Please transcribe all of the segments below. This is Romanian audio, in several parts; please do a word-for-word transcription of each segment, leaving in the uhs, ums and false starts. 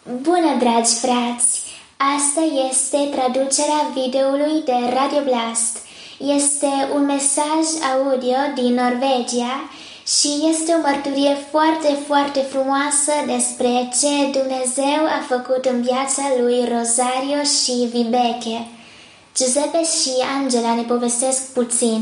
Bună, dragi frați! Asta este traducerea videoului de Radio Blast. Este un mesaj audio din Norvegia și este o mărturie foarte, foarte frumoasă despre ce Dumnezeu a făcut în viața lui Rosario și Vibeke. Giuseppe și Angela ne povestesc puțin.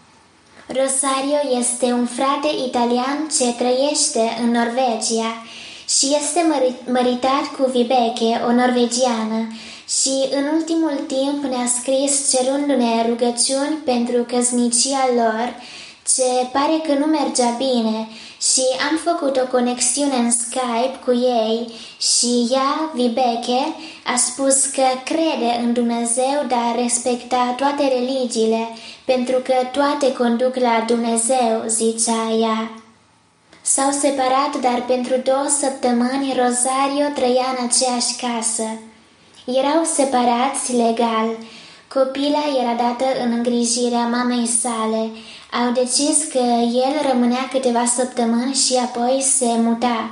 Rosario este un frate italian ce trăiește în Norvegia și este măritat cu Vibeke, o norvegiană, și în ultimul timp ne-a scris cerându-ne rugăciuni pentru căsnicia lor, ce pare că nu mergea bine, și am făcut o conexiune în Skype cu ei și ea, Vibeke, a spus că crede în Dumnezeu, dar respecta toate religiile, pentru că toate conduc la Dumnezeu, zicea ea. S-au separat, dar pentru două săptămâni Rosario trăia în aceeași casă. Erau separați legal. Copila era dată în îngrijirea mamei sale. Au decis că el rămânea câteva săptămâni și apoi se muta.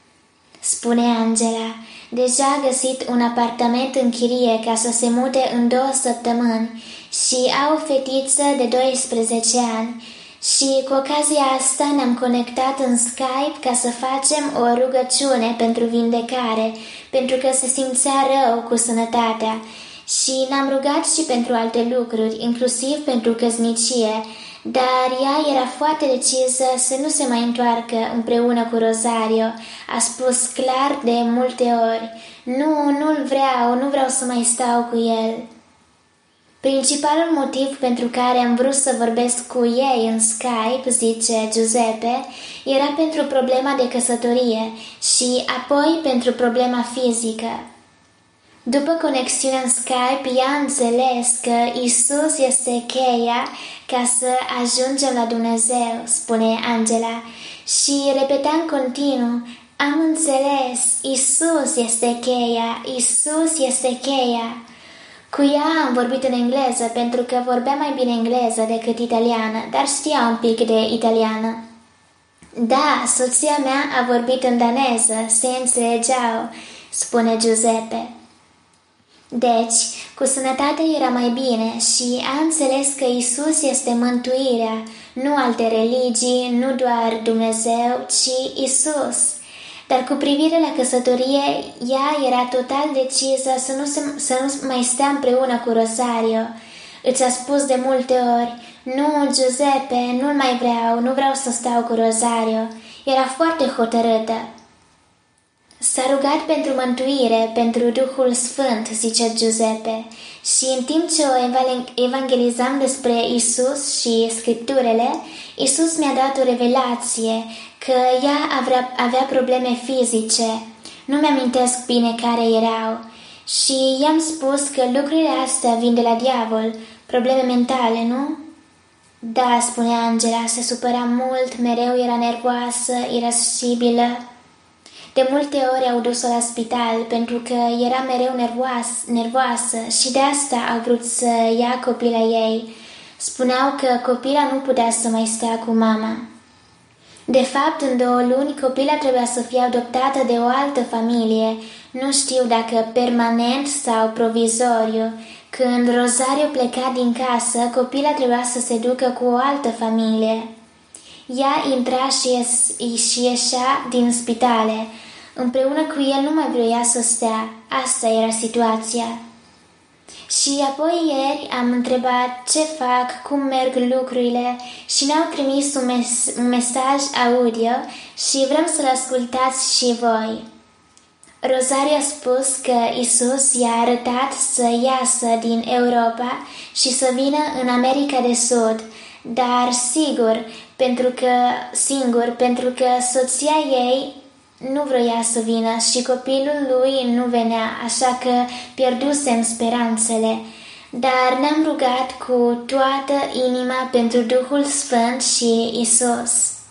Spune Angela, deja a găsit un apartament în chirie ca să se mute în două săptămâni și au o fetiță de doisprezece ani. Și cu ocazia asta ne-am conectat în Skype ca să facem o rugăciune pentru vindecare, pentru că se simțea rău cu sănătatea. Și ne-am rugat și pentru alte lucruri, inclusiv pentru căsnicie, dar ea era foarte decisă să nu se mai întoarcă împreună cu Rosario. A spus clar de multe ori, nu, nu-l vreau, nu vreau să mai stau cu el. Principalul motiv pentru care am vrut să vorbesc cu ei în Skype, zice Giuseppe, era pentru problema de căsătorie și apoi pentru problema fizică. După conexiunea în Skype, ea a înțeles că Isus este cheia ca să ajungem la Dumnezeu, spune Angela, și repeta în continuu, am înțeles, Isus este cheia, Isus este cheia. Cu ea am vorbit în engleză pentru că vorbea mai bine engleză decât italiană, dar știa un pic de italiană. Da, soția mea a vorbit în daneză, se înțelegeau, spune Giuseppe. Deci, cu sănătate era mai bine și a înțeles că Isus este mântuirea, nu alte religii, nu doar Dumnezeu, ci Isus. Dar cu privire la căsătorie, ea era total decisă să nu, se, să nu mai stea împreună cu Rosario. Îți a spus de multe ori, nu, Giuseppe, nu-l mai vreau, nu vreau să stau cu Rosario. Era foarte hotărâtă. S-a rugat pentru mântuire, pentru Duhul Sfânt, zice Giuseppe, și în timp ce o evangelizam despre Isus și Scripturile, Isus mi-a dat o revelație că ea avea, avea probleme fizice. Nu mi-amintesc bine care erau. Și i-am spus că lucrurile astea vin de la diavol, probleme mentale, nu? Da, spune Angela, se supăra mult, mereu era nervoasă, irascibilă. De multe ori au dus-o la spital pentru că era mereu nervoasă, nervoasă și de asta au vrut să ia copila ei. Spuneau că copila nu putea să mai stea cu mama. De fapt, în două luni, copila trebuia să fie adoptată de o altă familie. Nu știu dacă permanent sau provizoriu. Când Rosario pleca din casă, copila trebuia să se ducă cu o altă familie. Ea intra și, ies- și ieșea din spitale. Împreună cu el nu mai vroia să stea. Asta era situația. Și apoi ieri am întrebat ce fac, cum merg lucrurile și ne-au trimis un, mes- un mesaj audio și vrem să-l ascultați și voi. Rosario a spus că Isus i-a arătat să iasă din Europa și să vină în America de Sud, dar sigur, pentru că, singur, pentru că soția ei nu vroia să vină și copilul lui nu venea, așa că pierdusem speranțele. Dar ne-am rugat cu toată inima pentru Duhul Sfânt și Isus.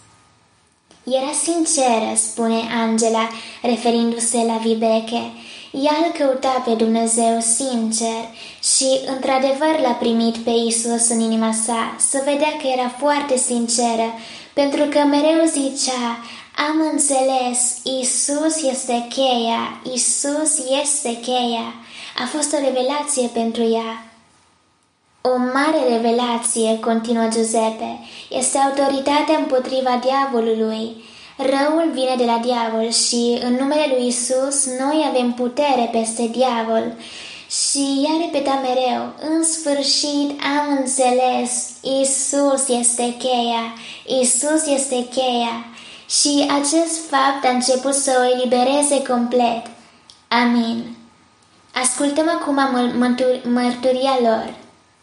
Era sinceră, spune Angela, referindu-se la Vibeke. Ea îl căuta pe Dumnezeu sincer și, într-adevăr, l-a primit pe Isus în inima sa. Să vedea că era foarte sinceră, pentru că mereu zicea, Am înțeles, Isus este cheia, Isus este cheia. A fost o revelație pentru ea. O mare revelație, continuă Giuseppe, este autoritatea împotriva diavolului. Răul vine de la diavol și în numele lui Isus noi avem putere peste diavol. Și ea repeta mereu, în sfârșit am înțeles, Isus este cheia, Isus este cheia. Și acest fapt a început să o elibereze complet. Amin. Ascultăm acum mărturia lor.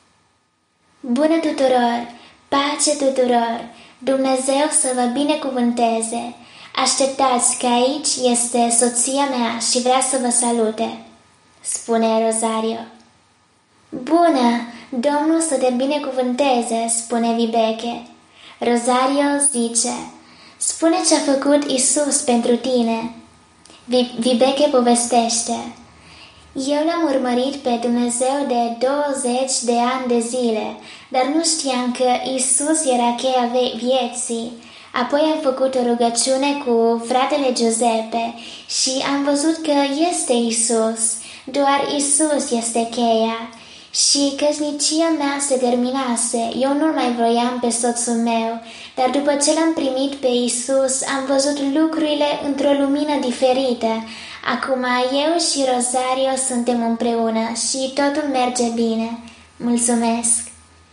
Bună tuturor! Pace tuturor! Dumnezeu să vă binecuvânteze! Așteptați că aici este soția mea și vrea să vă salute, spune Rosario. Bună! Domnul să te binecuvânteze, spune Vibeke. Rosario zice, spune ce-a făcut Isus pentru tine. Vibeke povestește, eu l-am urmărit pe Dumnezeu de douăzeci de ani de zile, dar nu știam că Isus era cheia vieții. Apoi am făcut o rugăciune cu fratele Giuseppe și am văzut că este Isus, doar Isus este cheia. Și căsnicia mea se terminase, eu nu mai vroiam pe soțul meu, dar după ce l-am primit pe Isus, am văzut lucrurile într-o lumină diferită. Acum eu și Rosario suntem împreună și totul merge bine. Mulțumesc!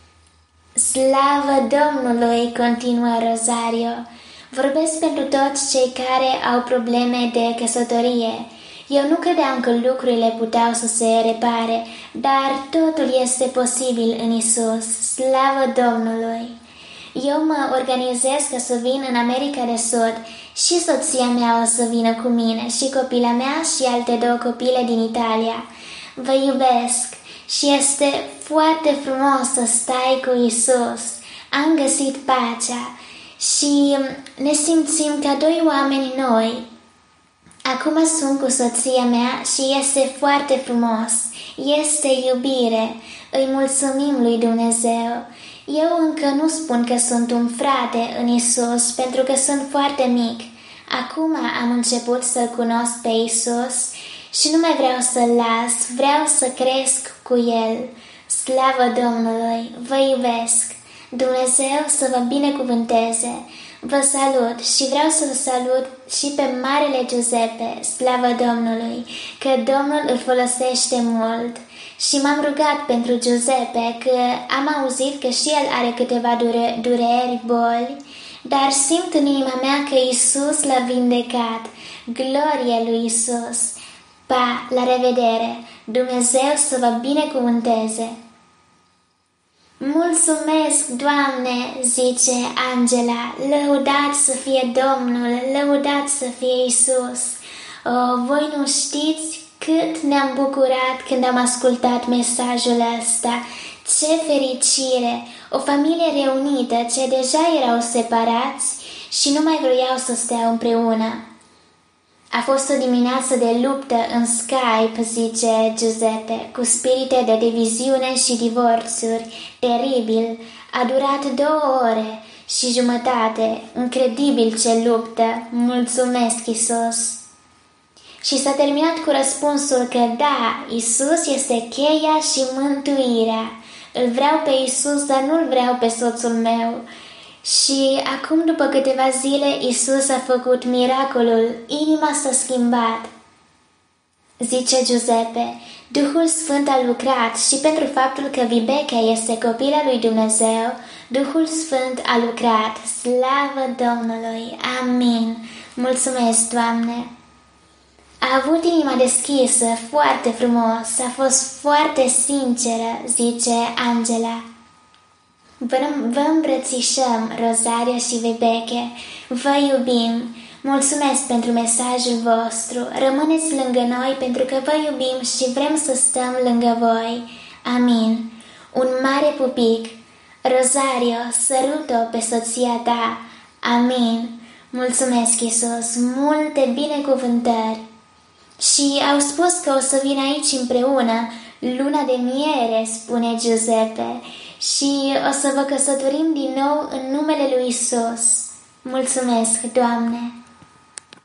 Slavă Domnului, continuă Rosario. Vorbesc pentru toți cei care au probleme de căsătorie. Eu nu credeam că lucrurile puteau să se repare, dar totul este posibil în Isus. Slavă Domnului! Eu mă organizez ca să vin în America de Sud și soția mea o să vină cu mine și copila mea și alte două copile din Italia. Vă iubesc și este foarte frumos să stai cu Isus. Am găsit pacea și ne simțim ca doi oameni noi. Acum sunt cu soția mea și este foarte frumos. Este iubire. Îi mulțumim lui Dumnezeu. Eu încă nu spun că sunt un frate în Isus pentru că sunt foarte mic. Acum am început să-L cunosc pe Isus și nu mai vreau să-L las, vreau să cresc cu El. Slavă Domnului, vă iubesc. Dumnezeu să vă binecuvânteze. Vă salut și vreau să vă salut și pe Marele Giuseppe, slavă Domnului, că Domnul îl folosește mult. Și m-am rugat pentru Giuseppe, că am auzit că și el are câteva dure, dureri, boli, dar simt în inima mea că Isus l-a vindecat. Glorie lui Isus! Pa, la revedere! Dumnezeu să vă binecuvânteze! Mulțumesc, Doamne, zice Angela, lăudat să fie Domnul, lăudat să fie Isus. O, voi nu știți cât ne-am bucurat când am ascultat mesajul ăsta. Ce fericire! O familie reunită, ce deja erau separați și nu mai vroiau să stea împreună. A fost o dimineață de luptă în Skype, zice Giuseppe, cu spirite de diviziune și divorțuri. Teribil. A durat două ore și jumătate. Incredibil ce luptă. Mulțumesc, Isus. Și s-a terminat cu răspunsul că da, Isus este cheia și mântuirea. Îl vreau pe Isus, dar nu-l vreau pe soțul meu. Și acum, după câteva zile, Isus a făcut miracolul, inima s-a schimbat. Zice Giuseppe, Duhul Sfânt a lucrat și pentru faptul că Vibeke este copila lui Dumnezeu, Duhul Sfânt a lucrat. Slavă Domnului! Amin! Mulțumesc, Doamne! A avut inima deschisă, foarte frumos, a fost foarte sinceră, zice Angela. Vă, vă îmbrățișăm, Rosario și Vibeke, vă iubim, mulțumesc pentru mesajul vostru, rămâneți lângă noi pentru că vă iubim și vrem să stăm lângă voi. Amin. Un mare pupic. Rosario, sărut-o pe soția ta. Amin. Mulțumesc, Iisus, multe binecuvântări. Și au spus că o să vină aici împreună, luna de miere, spune Giuseppe, și o să vă căsătorim din nou în numele lui Isus. Mulțumesc, Doamne!